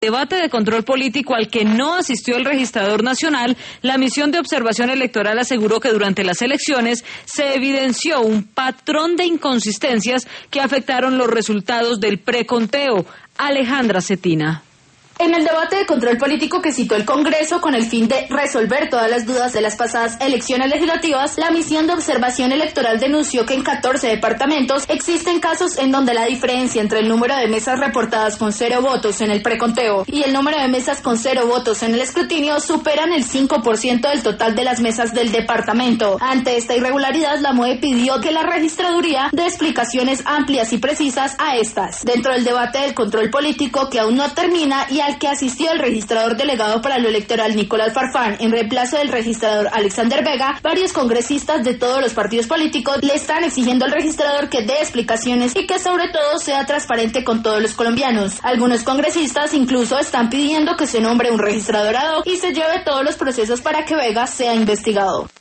debate de control político al que no asistió el registrador nacional, la misión de observación electoral aseguró que durante las elecciones se evidenció un patrón de inconsistencias que afectaron los resultados del preconteo. Alejandra Cetina. En el debate de control político que citó el Congreso con el fin de resolver todas las dudas de las pasadas elecciones legislativas, la misión de observación electoral denunció que en 14 departamentos existen casos en donde la diferencia entre el número de mesas reportadas con 0 votos en el preconteo y el número de mesas con 0 votos en el escrutinio superan el 5% del total de las mesas del departamento. Ante esta irregularidad, la MOE pidió que la registraduría dé explicaciones amplias y precisas a estas. Dentro del debate del control político que aún no termina y al que asistió el registrador delegado para lo electoral Nicolás Farfán en reemplazo del registrador Alexander Vega, varios congresistas de todos los partidos políticos le están exigiendo al registrador que dé explicaciones y que sobre todo sea transparente con todos los colombianos. Algunos congresistas incluso están pidiendo que se nombre un registrador ad hoc y se lleve todos los procesos para que Vega sea investigado.